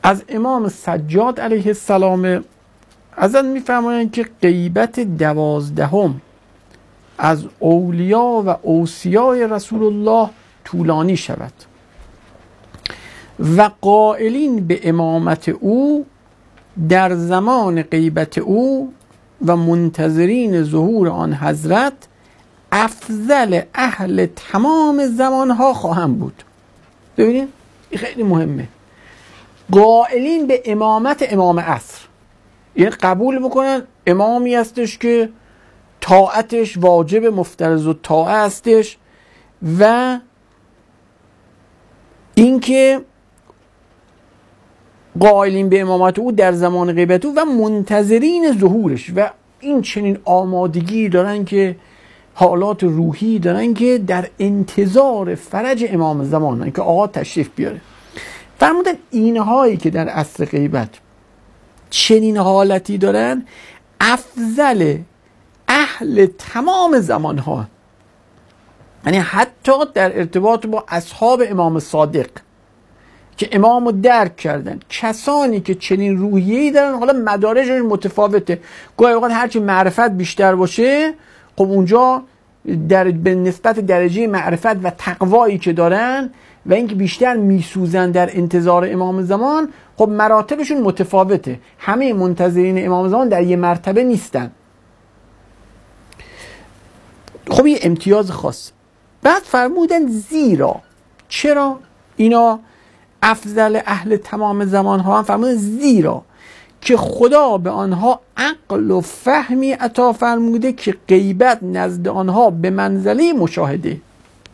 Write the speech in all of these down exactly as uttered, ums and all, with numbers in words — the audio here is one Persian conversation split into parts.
از امام سجاد علیه السلام ازن میفرمایند که غیبت دوازدهم از اولیا و اوصیای رسول الله طولانی شود و قائلین به امامت او در زمان غیبت او و منتظرین ظهور آن حضرت افضل اهل تمام زمانها خواهم بود. ببینید این خیلی مهمه. قائلین به امامت امام عصر، یعنی قبول میکنن امامی هستش که طاعتش واجب مفترض و طاعه هستش و اینکه قائلین به امامت او در زمان غیبت او و منتظرین ظهورش و این چنین آمادگی دارن که حالات روحی دارن که در انتظار فرج امام زمانن که آقا تشریف بیاره. فرمودن اینهایی که در عصر غیبت چنین حالتی دارن افضل اهل تمام زمانها، یعنی حتی در ارتباط با اصحاب امام صادق که امام رو درک کردن، کسانی که چنین روحیه‌ای دارن، حالا مدارجش متفاوته، گاهی اوقات هرچی معرفت بیشتر باشه خب اونجا در به نسبت درجه معرفت و تقوایی که دارن و اینکه بیشتر میسوزن در انتظار امام زمان، خب مراتبشون متفاوته. همه منتظرین امام زمان در یه مرتبه نیستن. خب یه امتیاز خاص. بعد فرمودن زیرا، چرا اینا افضل اهل تمام زمان ها هم فرمودن زیرا که خدا به آنها عقل و فهمی عطا فرموده که غیبت نزد آنها به منزله مشاهده.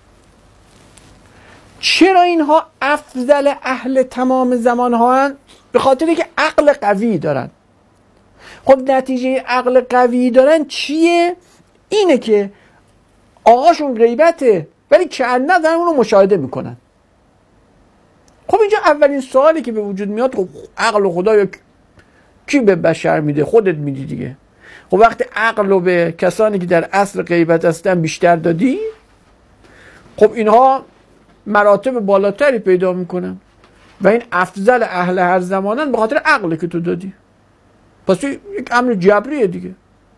چرا اینها افضل اهل تمام زمان ها هن؟ به خاطر که عقل قوی دارن. خب نتیجه عقل قوی دارن چیه؟ اینه که آقاشون غیبته ولی کأنه دارن اونو مشاهده میکنن. خب اینجا اولین سوالی که به وجود میاد، خب عقل و خدا یا کی به بشر میده؟ خودت میدی دیگه. خب وقتی عقل رو به کسانی که در اصل غیبت هستن بیشتر دادی، خب اینها مراتب بالاتری پیدا میکنن و این افضل اهل هر زمانن به خاطر عقلی که تو دادی. پس یک امر جبریه دیگه.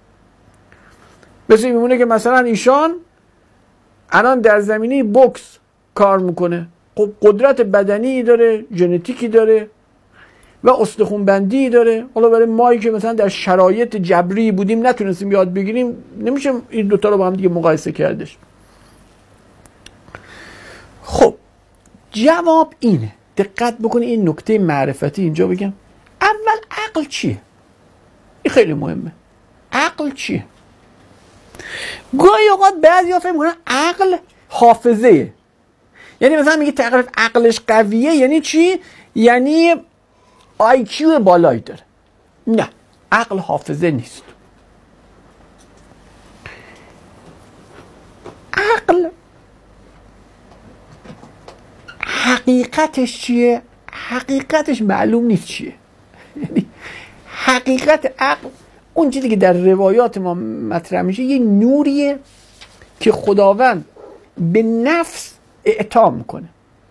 مثل میمونه که مثلا ایشان الان در زمینه بوکس کار میکنه، خب قدرت بدنی داره، ژنتیکی داره و استخوان بندی داره. حالا برای مایی که مثلا در شرایط جبری بودیم نتونستیم یاد بگیریم، نمیشه این دوتا رو با هم دیگه مقایسه کردش. خب جواب اینه، دقت بکنی این نکته معرفتی اینجا بگم. اول عقل چیه؟ این خیلی مهمه. عقل چیه؟ گاهی اوقات بعضیا فکر میکنن عقل حافظه، یعنی مثلا میگه طرف عقلش قویه یعنی چی؟ یعنی آی کیو بالایی داره. نه، عقل حافظه نیست. عقل حقیقتش چیه؟ حقیقتش معلوم نیست چیه. یعنی حقیقت عقل اون چیزی که در روایات ما مطرح میشه یه نوریه که خداوند به نفس اعطا میکنه،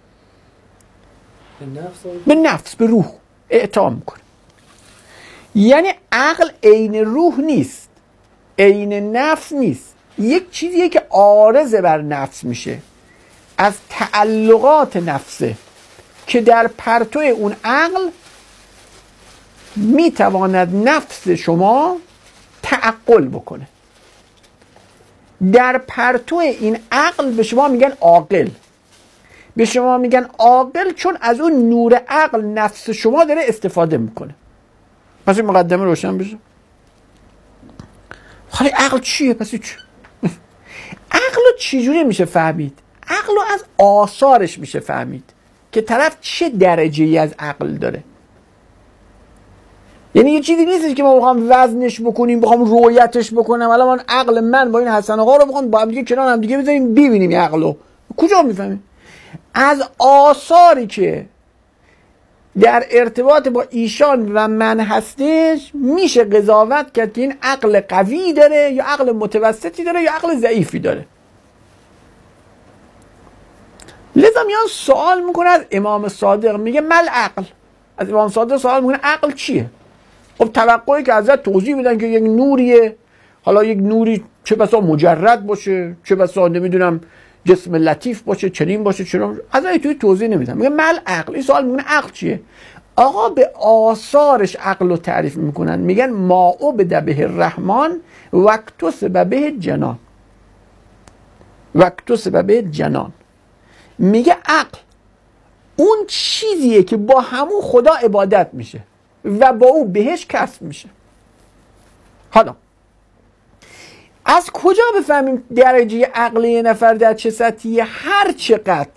به نفس به نفس به روح اعطا میکنه. یعنی عقل عین روح نیست، عین نفس نیست، یک چیزیه که عارض بر نفس میشه از تعلقات نفسه که در پرتو اون عقل میتواند نفس شما تعقل بکنه. در پرتو این عقل به شما میگن عاقل، به شما میگن عاقل چون از اون نور عقل نفس شما داره استفاده میکنه. پس این مقدمه روشن بشه. حالا عقل چیه؟ پس چی؟ عقل رو چجوری میشه فهمید؟ عقل رو از آثارش میشه فهمید که طرف چه درجه‌ای از عقل داره. یعنی یه چیزی نیستش که ما بخوام وزنش بکنیم، بخوام رویتش بکنم، الان من عقل من با این حسن آقا رو بخوام با هم دیگه کنار هم دیگه بذاریم ببینیم این عقل رو کجا میفهمیم؟ از آثاری که در ارتباط با ایشان و من هستش میشه قضاوت کرد که این عقل قوی داره یا عقل متوسطی داره یا عقل ضعیفی داره. لذا میان سوال میکنه از امام صادق، میگه مل عقل، از امام صادق سوال میکنه عقل چیه؟ خب توقعی که ازت توضیح بدن که یک نوریه، حالا یک نوری چه بسا مجرد باشه، چه بسا نمیدونم جسم لطیف باشه، چنین باشه، چنین، ازت توی توضیح نمیدن. میگه مل عقل. این سوال میکنه عقل چیه؟ آقا به آثارش عقل رو تعریف میکنن، میگن ما عبد به الرحمن واکتسب به جنان، واکتسب به جنان. میگه عقل اون چیزیه که با همون خدا عبادت میشه و با او بهش کسب میشه. حالا از کجا بفهمیم درجه عقل یه نفر در چه سطحیه؟ هر چقدر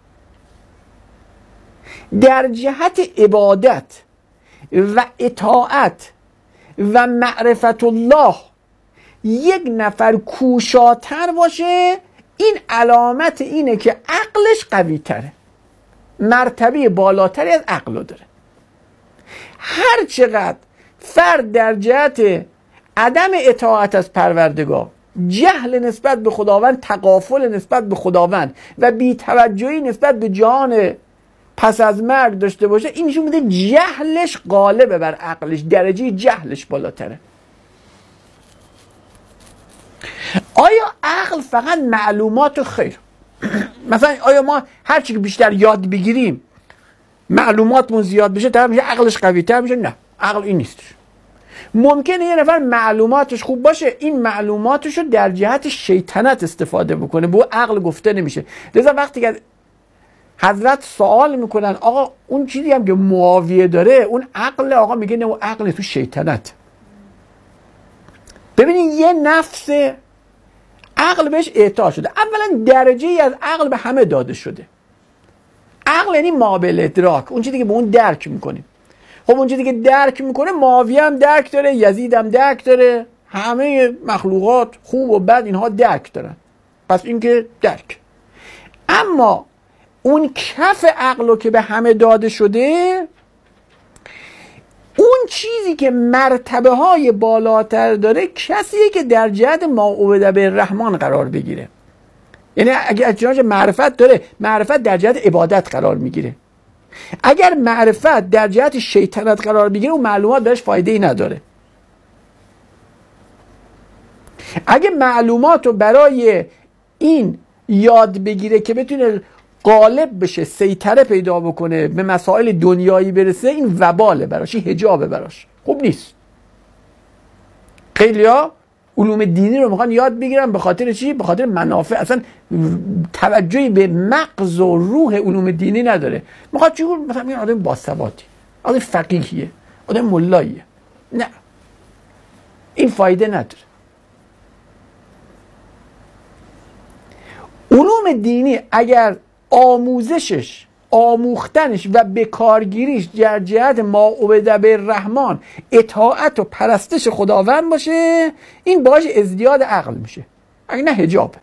در جهت عبادت و اطاعت و معرفت الله یک نفر کوشاتر باشه، این علامت اینه که عقلش قوی تره، مرتبه بالاتری از عقل داره. هر چقدر فرد در جهت عدم اطاعت از پروردگار، جهل نسبت به خداوند، تغافل نسبت به خداوند و بی‌توجهی نسبت به جان پس از مرگ داشته باشه، این نشون میده جهلش غالبه بر عقلش، درجه جهلش بالاتره. آیا عقل فقط معلومات و خیر؟ مثلا آیا ما هر چی که بیشتر یاد بگیریم معلوماتمون زیاد بشه طرف میشه عقلش قوی تر میشه؟ نه، عقل این نیست. ممکنه یه نفر معلوماتش خوب باشه، این معلوماتش رو در جهت شیطنت استفاده بکنه، به عقل گفته نمیشه. لذا وقتی که حضرت سوال میکنن آقا اون چیزی هم که معاویه داره اون عقل، آقا میگه نه اون عقل تو شیطنت. ببینید یه نفس عقل بهش اعطا شده. اولا درجه ای از عقل به همه داده شده. عقل یعنی مابل ادراک، اون چیزی که به اون درک میکنیم. خب اون چیزی که درک میکنه معاویه هم درک داره، یزید هم درک داره، همه مخلوقات خوب و بد اینها درک دارن. پس این که درک. اما اون کف عقل که به همه داده شده، اون چیزی که مرتبه های بالاتر داره، کسیه که در جهت ما عبد به الرحمن قرار بگیره. یعنی اگر چنانچه معرفت داره، معرفت در جهت عبادت قرار میگیره. اگر معرفت در جهت شیطنت قرار بگیره، اون معلومات بهش فایده ای نداره. اگه معلومات رو برای این یاد بگیره که بتونه غالب بشه، سیطره پیدا بکنه، به مسائل دنیایی برسه، این وباله براش، این حجابه براش، خوب نیست. خیلیا علوم دینی رو میخوان یاد بگیرن به خاطر چی؟ به خاطر منافع. اصلا توجهی به مغز و روح علوم دینی نداره. میخواد چی؟ مثلا این آدم باسوادی، آدم فقیهیه، آدم ملاییه. نه، این فایده نداره. علوم دینی اگر آموزشش، آموختنش و بکارگیریش در جهت ما عبد به الرحمن، اطاعت و پرستش خداوند باشه، این باعث ازدیاد عقل میشه، اگه نه حجاب.